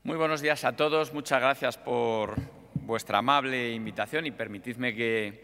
Muy buenos días a todos. Muchas gracias por vuestra amable invitación y permitidme que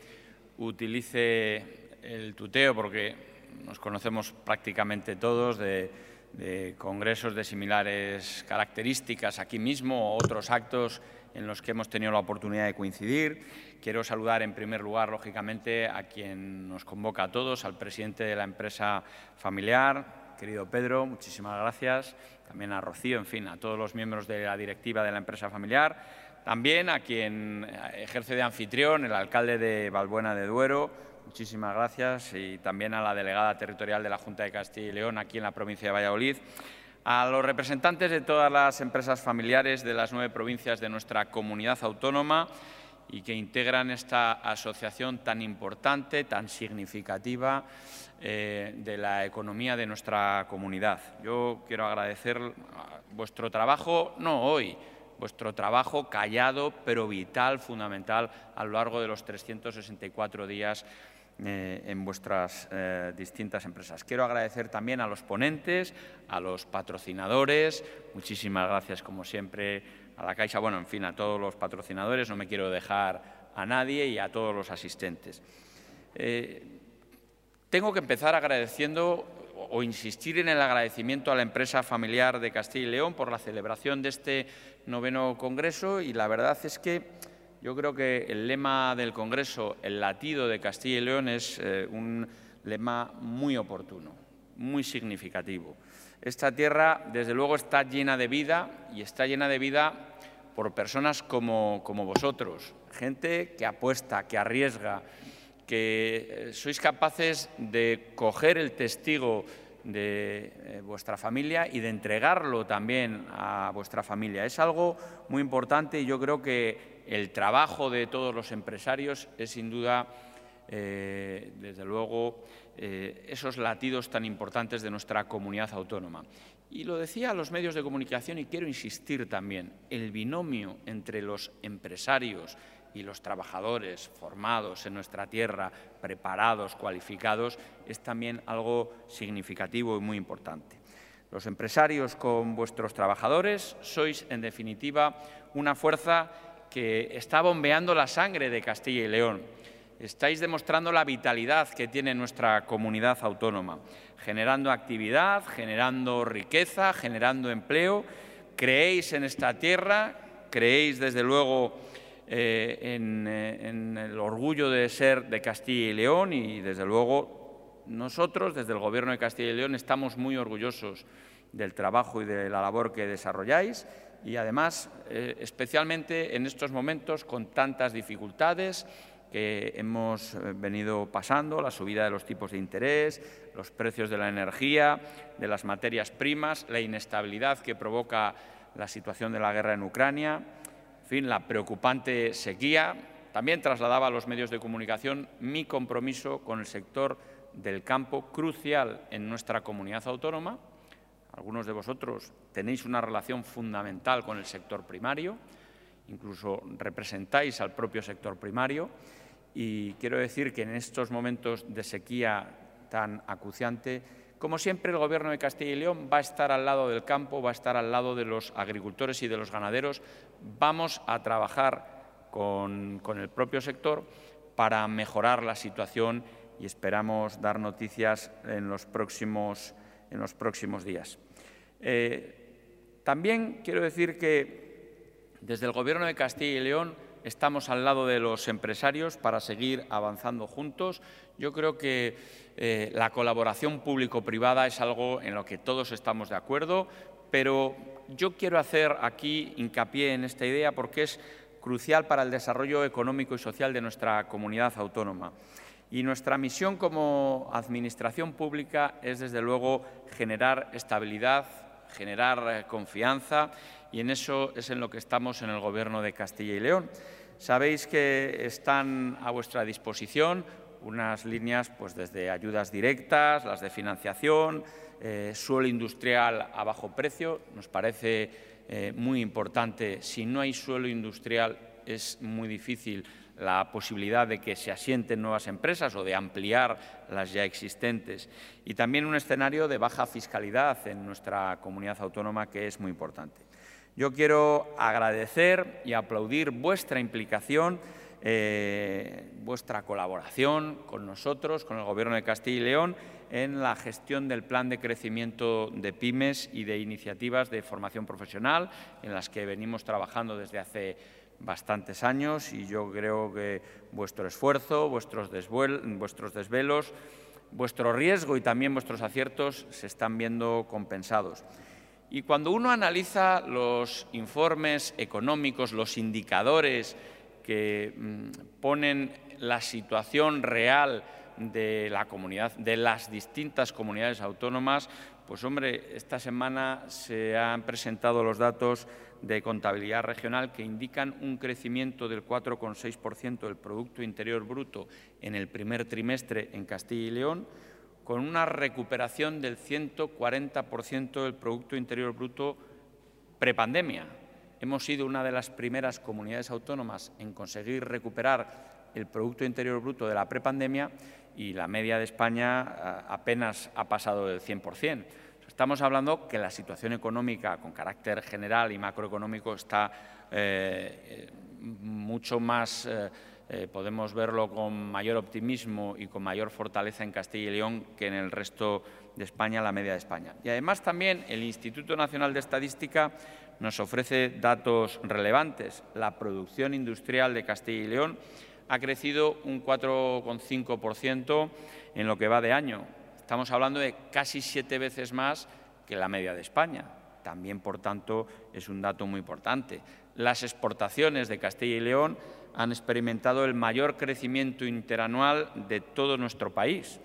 utilice el tuteo porque nos conocemos prácticamente todos de congresos de similares características aquí mismo o otros actos en los que hemos tenido la oportunidad de coincidir. Quiero saludar en primer lugar, lógicamente, a quien nos convoca a todos, al presidente de la empresa familiar, querido Pedro, muchísimas gracias. También a Rocío, en fin, a todos los miembros de la directiva de la empresa familiar. También a quien ejerce de anfitrión, el alcalde de Valbuena de Duero, muchísimas gracias. Y también a la delegada territorial de la Junta de Castilla y León, aquí en la provincia de Valladolid. A los representantes de todas las empresas familiares de las 9 provincias de nuestra comunidad autónoma y que integran esta asociación tan importante, tan significativa de la economía de nuestra comunidad. Yo quiero agradecer vuestro trabajo, no hoy, vuestro trabajo callado, pero vital, fundamental, a lo largo de los 364 días en vuestras distintas empresas. Quiero agradecer también a los ponentes, a los patrocinadores. Muchísimas gracias, como siempre, a la Caixa, bueno, en fin, a todos los patrocinadores, no me quiero dejar a nadie, y a todos los asistentes. Tengo que empezar agradeciendo o insistir en el agradecimiento a la empresa familiar de Castilla y León por la celebración de este 9º Congreso, y la verdad es que yo creo que el lema del Congreso, el latido de Castilla y León, es un lema muy oportuno, muy significativo. Esta tierra, desde luego, está llena de vida, y está llena de vida por personas como vosotros, gente que apuesta, que arriesga, que sois capaces de coger el testigo de vuestra familia y de entregarlo también a vuestra familia. Es algo muy importante, y yo creo que el trabajo de todos los empresarios es, sin duda, desde luego, esos latidos tan importantes de nuestra comunidad autónoma. Y lo decía a los medios de comunicación, y quiero insistir también, el binomio entre los empresarios y los trabajadores formados en nuestra tierra, preparados, cualificados, es también algo significativo y muy importante. Los empresarios con vuestros trabajadores sois, en definitiva, una fuerza que está bombeando la sangre de Castilla y León. Estáis demostrando la vitalidad que tiene nuestra comunidad autónoma, generando actividad, generando riqueza, generando empleo. Creéis en esta tierra, creéis, desde luego, en el orgullo de ser de Castilla y León, y, desde luego, nosotros, desde el Gobierno de Castilla y León, estamos muy orgullosos del trabajo y de la labor que desarrolláis, y, además, especialmente en estos momentos con tantas dificultades que hemos venido pasando, la subida de los tipos de interés, los precios de la energía, de las materias primas, la inestabilidad que provoca la situación de la guerra en Ucrania, en fin, la preocupante sequía. También trasladaba a los medios de comunicación mi compromiso con el sector del campo, crucial en nuestra comunidad autónoma. Algunos de vosotros tenéis una relación fundamental con el sector primario, incluso representáis al propio sector primario, y quiero decir que en estos momentos de sequía tan acuciante, como siempre, el Gobierno de Castilla y León va a estar al lado del campo, va a estar al lado de los agricultores y de los ganaderos. Vamos a trabajar con el propio sector para mejorar la situación, y esperamos dar noticias en los próximos días. También quiero decir que desde el Gobierno de Castilla y León estamos al lado de los empresarios para seguir avanzando juntos. Yo creo que la colaboración público-privada es algo en lo que todos estamos de acuerdo, pero yo quiero hacer aquí hincapié en esta idea porque es crucial para el desarrollo económico y social de nuestra comunidad autónoma. Y nuestra misión como Administración pública es, desde luego, generar estabilidad, generar confianza, y en eso es en lo que estamos en el Gobierno de Castilla y León. Sabéis que están a vuestra disposición unas líneas, pues, desde ayudas directas, las de financiación, suelo industrial a bajo precio. Nos parece muy importante. Si no hay suelo industrial, es muy difícil la posibilidad de que se asienten nuevas empresas o de ampliar las ya existentes. Y también un escenario de baja fiscalidad en nuestra comunidad autónoma, que es muy importante. Yo quiero agradecer y aplaudir vuestra implicación, vuestra colaboración con nosotros, con el Gobierno de Castilla y León, en la gestión del plan de crecimiento de pymes y de iniciativas de formación profesional, en las que venimos trabajando desde hace bastantes años, y yo creo que vuestro esfuerzo, vuestros desvelos, vuestro riesgo y también vuestros aciertos se están viendo compensados. Y cuando uno analiza los informes económicos, los indicadores que ponen la situación real de la comunidad, de las distintas comunidades autónomas, pues hombre, esta semana se han presentado los datos de contabilidad regional que indican un crecimiento del 4,6% del Producto Interior Bruto en el primer trimestre en Castilla y León, con una recuperación del 140% del Producto Interior Bruto prepandemia. Hemos sido una de las primeras comunidades autónomas en conseguir recuperar el Producto Interior Bruto de la prepandemia, y la media de España apenas ha pasado del 100%. Estamos hablando que la situación económica con carácter general y macroeconómico está mucho más, podemos verlo con mayor optimismo y con mayor fortaleza en Castilla y León que en el resto de España, la media de España. Y además también el Instituto Nacional de Estadística nos ofrece datos relevantes. La producción industrial de Castilla y León ha crecido un 4,5% en lo que va de año. Estamos hablando de casi 7 veces más que la media de España. También, por tanto, es un dato muy importante. Las exportaciones de Castilla y León han experimentado el mayor crecimiento interanual de todo nuestro país,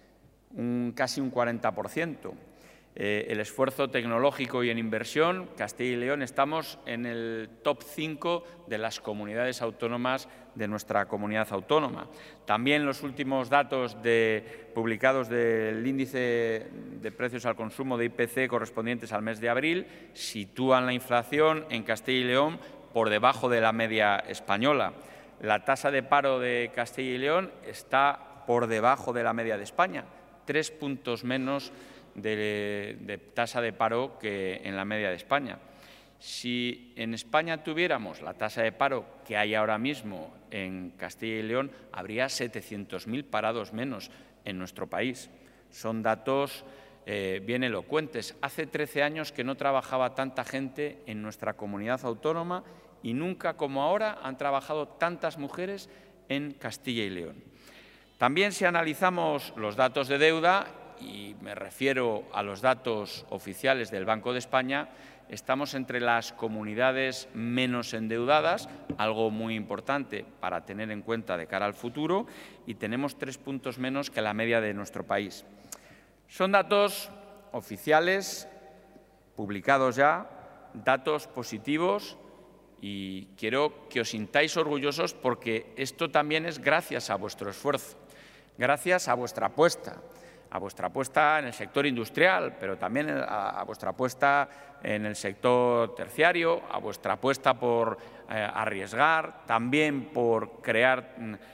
casi un 40%. El esfuerzo tecnológico y en inversión, Castilla y León estamos en el top 5 de las comunidades autónomas de nuestra comunidad autónoma. También los últimos datos publicados del índice de precios al consumo de IPC correspondientes al mes de abril sitúan la inflación en Castilla y León por debajo de la media española. La tasa de paro de Castilla y León está por debajo de la media de España, 3 puntos menos de tasa de paro que en la media de España. Si en España tuviéramos la tasa de paro que hay ahora mismo en Castilla y León, habría 700.000 parados menos en nuestro país. Son datos bien elocuentes. Hace 13 años que no trabajaba tanta gente en nuestra comunidad autónoma y nunca como ahora han trabajado tantas mujeres en Castilla y León. También, si analizamos los datos de deuda, y me refiero a los datos oficiales del Banco de España, estamos entre las comunidades menos endeudadas, algo muy importante para tener en cuenta de cara al futuro, y tenemos 3 puntos menos que la media de nuestro país. Son datos oficiales, publicados ya, datos positivos, y quiero que os sintáis orgullosos porque esto también es gracias a vuestro esfuerzo, gracias a vuestra apuesta en el sector industrial, pero también a vuestra apuesta en el sector terciario, a vuestra apuesta por arriesgar, también por crear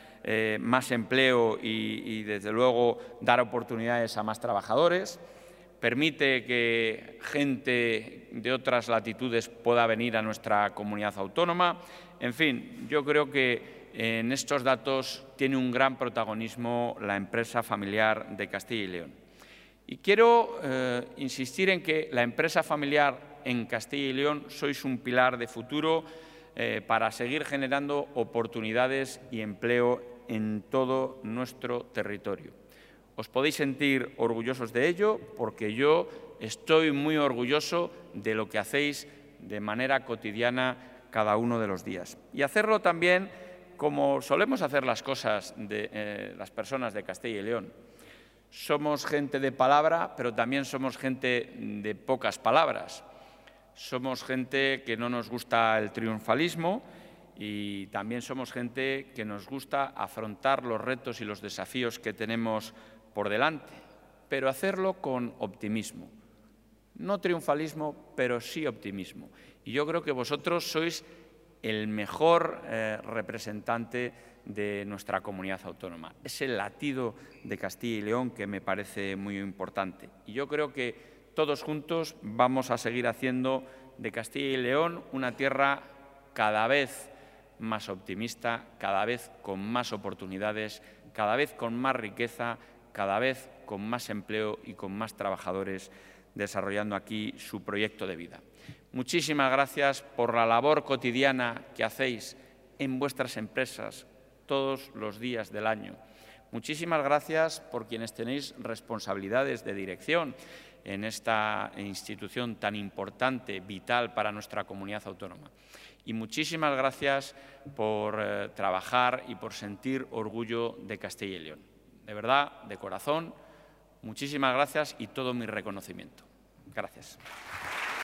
más empleo y, desde luego, dar oportunidades a más trabajadores. Permite que gente de otras latitudes pueda venir a nuestra comunidad autónoma. En fin, yo creo que en estos datos tiene un gran protagonismo la empresa familiar de Castilla y León. Y quiero insistir en que la empresa familiar en Castilla y León sois un pilar de futuro para seguir generando oportunidades y empleo en todo nuestro territorio. Os podéis sentir orgullosos de ello porque yo estoy muy orgulloso de lo que hacéis de manera cotidiana cada uno de los días. Y hacerlo también como solemos hacer las cosas las personas de Castilla y León. Somos gente de palabra, pero también somos gente de pocas palabras. Somos gente que no nos gusta el triunfalismo y también somos gente que nos gusta afrontar los retos y los desafíos que tenemos por delante, pero hacerlo con optimismo. No triunfalismo, pero sí optimismo. Y yo creo que vosotros sois el mejor representante de nuestra comunidad autónoma. Es el latido de Castilla y León que me parece muy importante. Y yo creo que todos juntos vamos a seguir haciendo de Castilla y León, una tierra cada vez más optimista, cada vez con más oportunidades, cada vez con más riqueza, cada vez con más empleo y con más trabajadores desarrollando aquí su proyecto de vida. Muchísimas gracias por la labor cotidiana que hacéis en vuestras empresas todos los días del año. Muchísimas gracias por quienes tenéis responsabilidades de dirección en esta institución tan importante, vital para nuestra comunidad autónoma. Y muchísimas gracias por trabajar y por sentir orgullo de Castilla y León. De verdad, de corazón, muchísimas gracias y todo mi reconocimiento. Gracias.